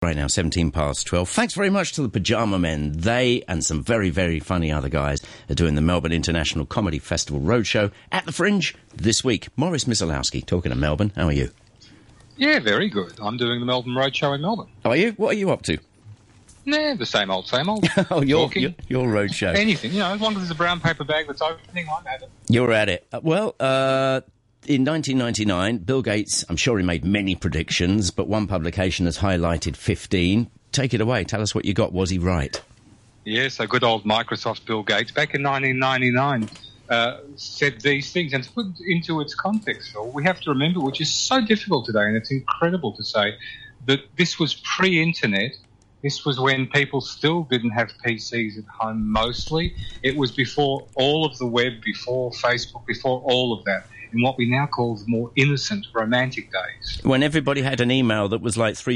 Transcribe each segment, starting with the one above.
Right now, 17 past 12. Thanks very much to the Pyjama Men. They and some very, very funny other guys are doing the Melbourne International Comedy Festival Roadshow at the Fringe this week. Maurice Misalowski, talking to Melbourne. How are you? Yeah, very good. I'm doing the Melbourne Roadshow in Melbourne. Are you? What are you up to? Nah, the same old, same old. Oh, your roadshow. Anything, you know, as long as there's a brown paper bag that's opening, I'm at it. You're at it. In 1999, Bill Gates, I'm sure he made many predictions, but one publication has highlighted 15. Take it away. Tell us what you got. Was he right? Yeah, so good old Microsoft Bill Gates, back in 1999, said these things. And to put it into its context, Phil, we have to remember, which is so difficult today, and it's incredible to say, that this was pre-internet. This was when people still didn't have PCs at home mostly. It was before all of the web, before Facebook, before all of that, in what we now call the more innocent, romantic days. When everybody had an email that was like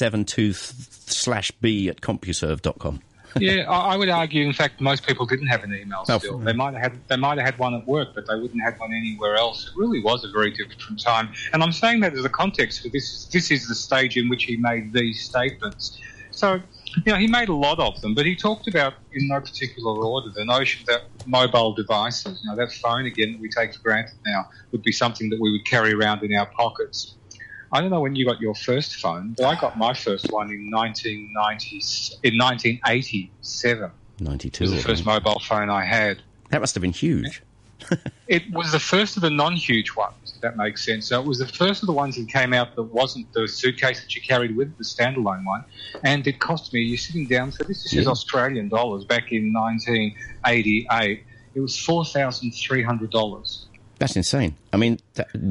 3572/b@compuserve.com. Yeah, I would argue, in fact, most people didn't have an email still. They might have had one at work, but they wouldn't have one anywhere else. It really was a very different time. And I'm saying that as a context for this. This is the stage in which he made these statements. So, you know, he made a lot of them, but he talked about, in no particular order, the notion that mobile devices, you know, that phone, again, that we take for granted now, would be something that we would carry around in our pockets. I don't know when you got your first phone, but I got my first one in 1987. 92. It was the first mobile phone I had. That must have been huge. It was the first of the non-huge ones, if that makes sense. So it was the first of the ones that came out that wasn't the suitcase that you carried with, the standalone one. And it cost me, you're sitting down, so this is Australian dollars, back in 1988, it was $4,300. That's insane. I mean,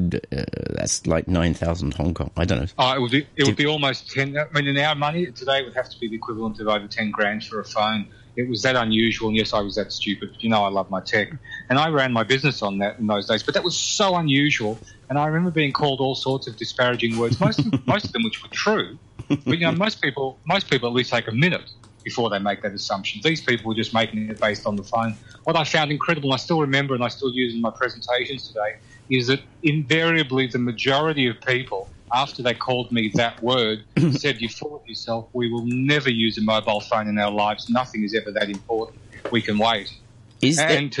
that's like 9,000 Hong Kong. I don't know. It would be almost 10. I mean, in our money, today it would have to be the equivalent of over 10 grand for a phone. It was that unusual, and yes, I was that stupid. But you know, I love my tech. And I ran my business on that in those days. But that was so unusual. And I remember being called all sorts of disparaging words, most of them which were true. But, you know, most people at least take a minute before they make that assumption. These people were just making it based on the phone. What I found incredible, and I still remember and I still use in my presentations today, is that invariably the majority of people, after they called me that word, said, "You fool yourself, we will never use a mobile phone in our lives. Nothing is ever that important. We can wait." Is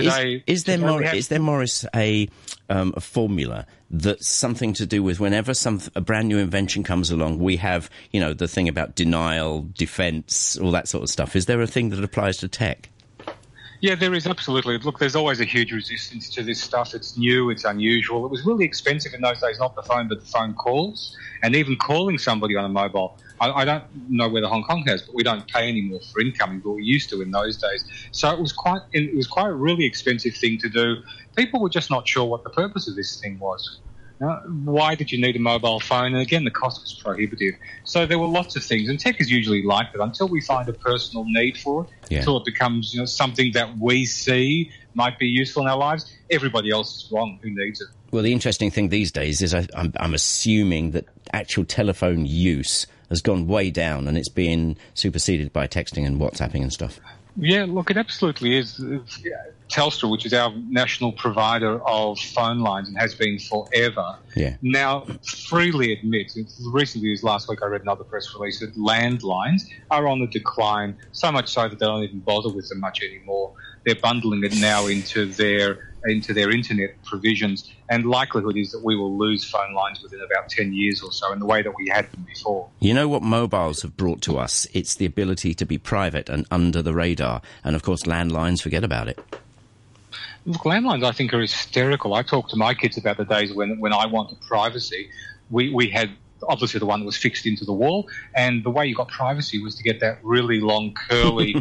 there, Maurice, a formula that's something to do with whenever a brand new invention comes along, we have, you know, the thing about denial, defence, all that sort of stuff. Is there a thing that applies to tech? Yeah, there is, absolutely. Look, there's always a huge resistance to this stuff. It's new, it's unusual. It was really expensive in those days, not the phone, but the phone calls. And even calling somebody on a mobile. I don't know whether Hong Kong has, but we don't pay anymore for incoming, but we used to in those days. So it was quite a really expensive thing to do. People were just not sure what the purpose of this thing was. Why did you need a mobile phone? And again, the cost was prohibitive. So there were lots of things, and tech is usually like that until we find a personal need for it, until it becomes, you know, something that we see might be useful in our lives. Everybody else is wrong who needs it. Well, the interesting thing these days is I'm assuming that actual telephone use has gone way down and it's being superseded by texting and WhatsApping and stuff. Yeah, look, it absolutely is. Telstra, which is our national provider of phone lines and has been forever, now freely admits, recently as last week I read another press release, that landlines are on the decline, so much so that they don't even bother with them much anymore. They're bundling it now into their internet provisions, and likelihood is that we will lose phone lines within about 10 years or so in the way that we had them before. You know what mobiles have brought to us? It's the ability to be private and under the radar, and of course landlines, forget about it. Look, landlines, I think, are hysterical. I talk to my kids about the days when I wanted privacy. We had obviously the one that was fixed into the wall, and the way you got privacy was to get that really long, curly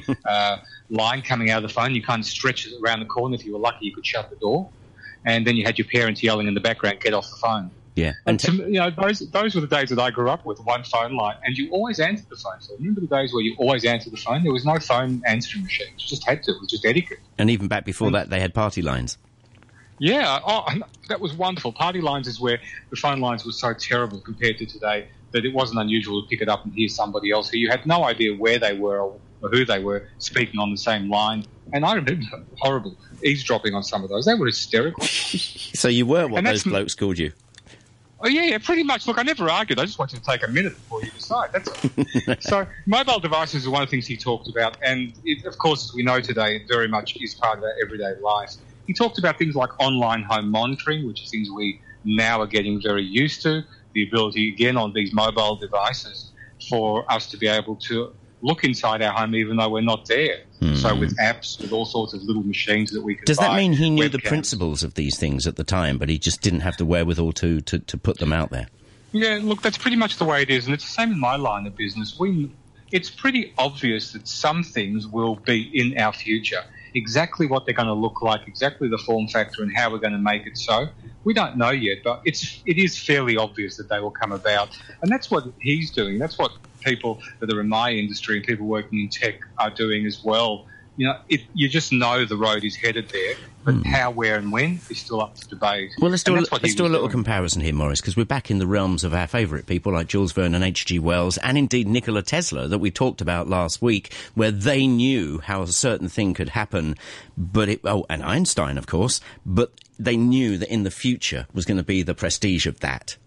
line coming out of the phone. You kind of stretch it around the corner. If you were lucky, you could shut the door. And then you had your parents yelling in the background, "Get off the phone." Yeah. And those were the days that I grew up with, one phone line, and you always answered the phone. So remember the days where you always answered the phone? There was no phone answering machine. You just had to. It was just etiquette. And even back before that, they had party lines. Yeah. Oh, that was wonderful. Party lines is where the phone lines were so terrible compared to today that it wasn't unusual to pick it up and hear somebody else who you had no idea where they were or who they were speaking on the same line. And I remember horrible eavesdropping on some of those. They were hysterical. So you were what those blokes called you? Oh, yeah, pretty much. Look, I never argued. I just wanted to take a minute before you decide. That's all. So mobile devices is one of the things he talked about. And, of course, as we know today, it very much is part of our everyday life. He talked about things like online home monitoring, which are things we now are getting very used to, the ability, again, on these mobile devices for us to be able to look inside our home even though we're not there. So with apps, with all sorts of little machines that we can Does that buy, mean he knew webcams. the principles of these things at the time, but he just didn't have the wherewithal to put them out there? Yeah, look, that's pretty much the way it is, and it's the same in my line of business. It's pretty obvious that some things will be in our future. Exactly what they're going to look like, exactly the form factor and how we're going to make it so, we don't know yet, but it is fairly obvious that they will come about. And that's what he's doing. That's what people that are in my industry and people working in tech are doing as well. You know, you just know the road is headed there, but how, where and when is still up to debate. Well, let's do a little doing. comparison here, Maurice, because we're back in the realms of our favourite people like Jules Verne and H.G. Wells and indeed Nikola Tesla that we talked about last week, where they knew how a certain thing could happen, and Einstein, of course, but they knew that in the future was going to be the prestige of that.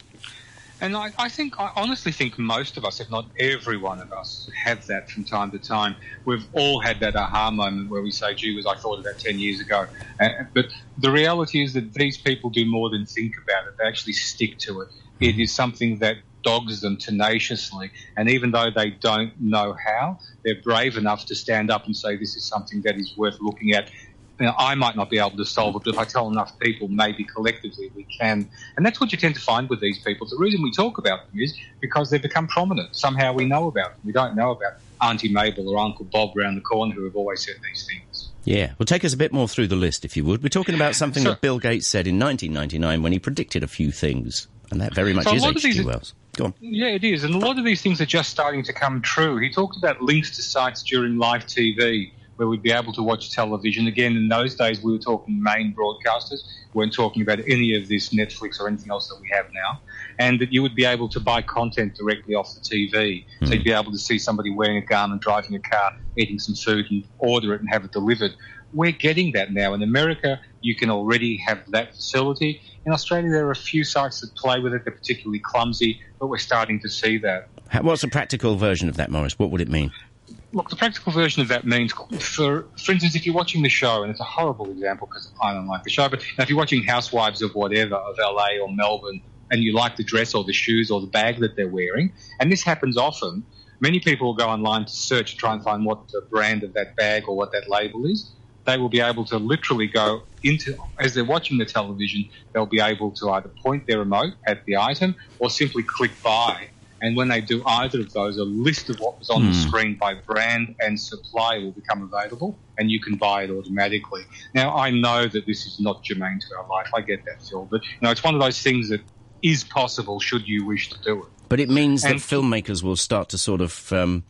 And I honestly think most of us, if not every one of us, have that from time to time. We've all had that aha moment where we say, gee whiz, I thought of that 10 years ago. But the reality is that these people do more than think about it. They actually stick to it. It is something that dogs them tenaciously. And even though they don't know how, they're brave enough to stand up and say, this is something that is worth looking at. You know, I might not be able to solve it, but if I tell enough people, maybe collectively we can. And that's what you tend to find with these people. The reason we talk about them is because they've become prominent. Somehow we know about them. We don't know about Auntie Mabel or Uncle Bob round the corner who have always said these things. Yeah, well, take us a bit more through the list, if you would. We're talking about something that Bill Gates said in 1999 when he predicted a few things, and that very much is H.G. Wells. Go on. Yeah, it is, and a lot of these things are just starting to come true. He talked about links to sites during live TV, where we'd be able to watch television. Again, in those days, we were talking main broadcasters. We weren't talking about any of this Netflix or anything else that we have now. And that you would be able to buy content directly off the TV. So you'd be able to see somebody wearing a garment, driving a car, eating some food and order it and have it delivered. We're getting that now. In America, you can already have that facility. In Australia, there are a few sites that play with it. They're particularly clumsy, but we're starting to see that. What's a practical version of that, Maurice? What would it mean? Look, the practical version of that means, for instance, if you're watching the show, and it's a horrible example because I don't like the show, but if you're watching Housewives of whatever, of LA or Melbourne, and you like the dress or the shoes or the bag that they're wearing, and this happens often, many people will go online to search to try and find what the brand of that bag or what that label is. They will be able to literally go into, as they're watching the television, they'll be able to either point their remote at the item or simply click buy. And when they do either of those, a list of what was on the screen by brand and supplier will become available, and you can buy it automatically. Now, I know that this is not germane to our life. I get that, Phil. But it's one of those things that is possible should you wish to do it. But it means that filmmakers will start to sort of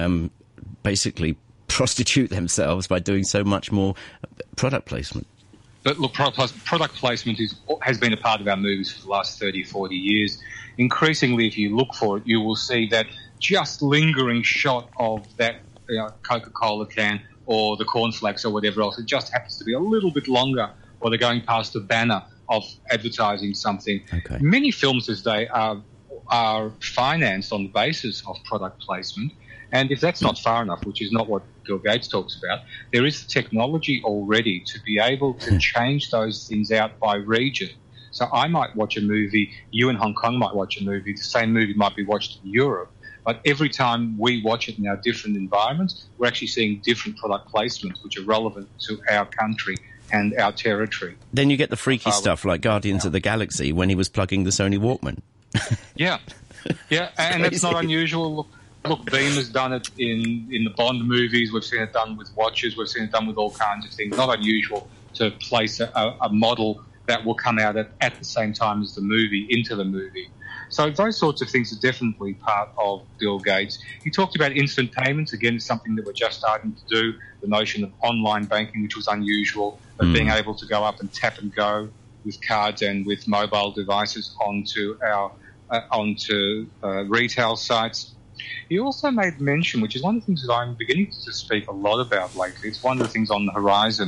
basically prostitute themselves by doing so much more product placement. But look, product placement has been a part of our movies for the last 30, 40 years. Increasingly, if you look for it, you will see that just lingering shot of that Coca-Cola can or the cornflakes or whatever else. It just happens to be a little bit longer, or they're going past a banner of advertising something. Okay. Many films these days are financed on the basis of product placement. And if that's not far enough, which is not what Bill Gates talks about, there is technology already to be able to change those things out by region. So I might watch a movie, you in Hong Kong might watch a movie, the same movie might be watched in Europe, but every time we watch it in our different environments, we're actually seeing different product placements which are relevant to our country and our territory. Then you get the freaky stuff like Guardians of the Galaxy when he was plugging the Sony Walkman. Yeah, and that's not unusual. Look, Beam has done it in the Bond movies. We've seen it done with watches. We've seen it done with all kinds of things. Not unusual to place a model that will come out at the same time as the movie into the movie. So those sorts of things are definitely part of Bill Gates. He talked about instant payments. Again, it's something that we're just starting to do. The notion of online banking, which was unusual, but being able to go up and tap and go with cards and with mobile devices onto retail sites. He also made mention, which is one of the things that I'm beginning to speak a lot about lately. It's one of the things on the horizon,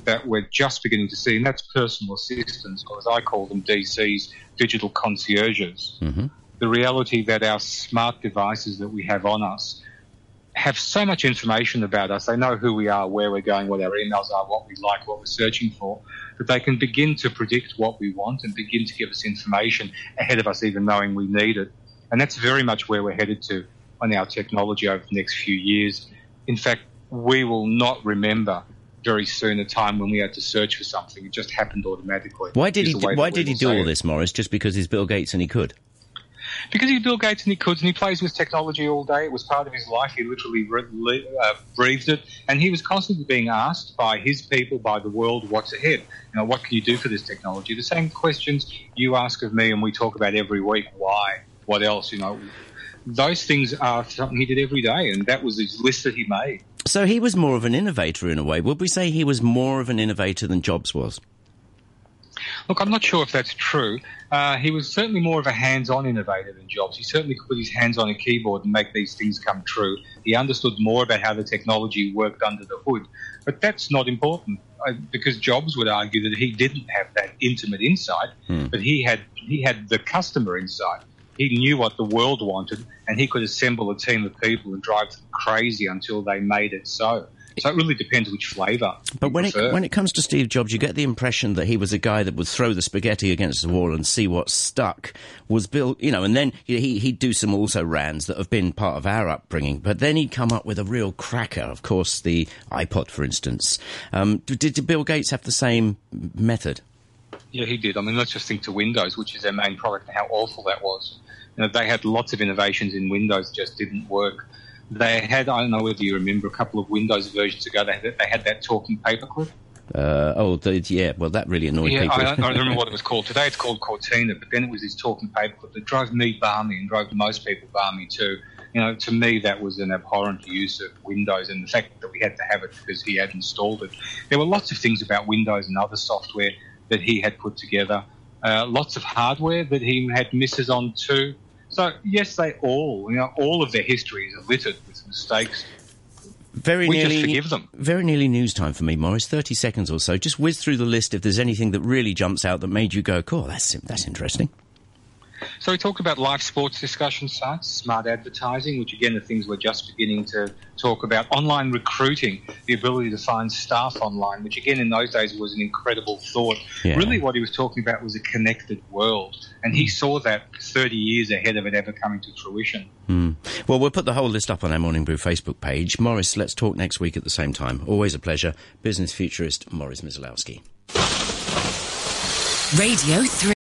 that we're just beginning to see, and that's personal assistants, or as I call them, DCs, digital concierges. Mm-hmm. The reality that our smart devices that we have on us have so much information about us. They know who we are, where we're going, what our emails are, what we like, what we're searching for, that they can begin to predict what we want and begin to give us information ahead of us even knowing we need it. And that's very much where we're headed to on our technology over the next few years. In fact, we will not remember very soon a time when we had to search for something. It just happened automatically. Why did he do all this, Maurice? Just because he's Bill Gates and he could? Because he's Bill Gates and he could, and he plays with technology all day. It was part of his life. He literally breathed it. And he was constantly being asked by his people, by the world, what's ahead? What can you do for this technology? The same questions you ask of me and we talk about every week. Why? What else? Those things are something he did every day, and that was his list that he made. So he was more of an innovator in a way. Would we say he was more of an innovator than Jobs was? Look, I'm not sure if that's true. He was certainly more of a hands-on innovator than Jobs. He certainly could put his hands on a keyboard and make these things come true. He understood more about how the technology worked under the hood. But that's not important, because Jobs would argue that he didn't have that intimate insight, but he had the customer insight. He knew what the world wanted, and he could assemble a team of people and drive them crazy until they made it so. So it really depends which flavour. But when it comes to Steve Jobs, you get the impression that he was a guy that would throw the spaghetti against the wall and see what stuck. Was Bill, and then he'd do some also rants that have been part of our upbringing, but then he'd come up with a real cracker. Of course, the iPod, for instance. Did Bill Gates have the same method? Yeah, he did. I mean, let's just think to Windows, which is their main product, and how awful that was. They had lots of innovations in Windows that just didn't work. They had, I don't know whether you remember, a couple of Windows versions ago, they had that talking paperclip. Well, that really annoyed people. I don't remember what it was called. Today it's called Cortina, but then it was this talking paperclip that drove me balmy and drove most people balmy too. To me, that was an abhorrent use of Windows, and the fact that we had to have it because he had installed it. There were lots of things about Windows and other software that he had put together. Lots of hardware that he had misses on too. So, yes, they all of their histories are littered with mistakes. We just forgive them. Very nearly news time for me, Maurice. 30 seconds or so. Just whiz through the list if there's anything that really jumps out that made you go, cool, that's interesting. So we talked about live sports discussion sites, smart advertising, which again are things we're just beginning to talk about. Online recruiting, the ability to find staff online, which again in those days was an incredible thought. Yeah. Really what he was talking about was a connected world. And he saw that 30 years ahead of it ever coming to fruition. Well, we'll put the whole list up on our Morning Brew Facebook page. Maurice, let's talk next week at the same time. Always a pleasure. Business futurist Maurice Myslowski. Radio 3.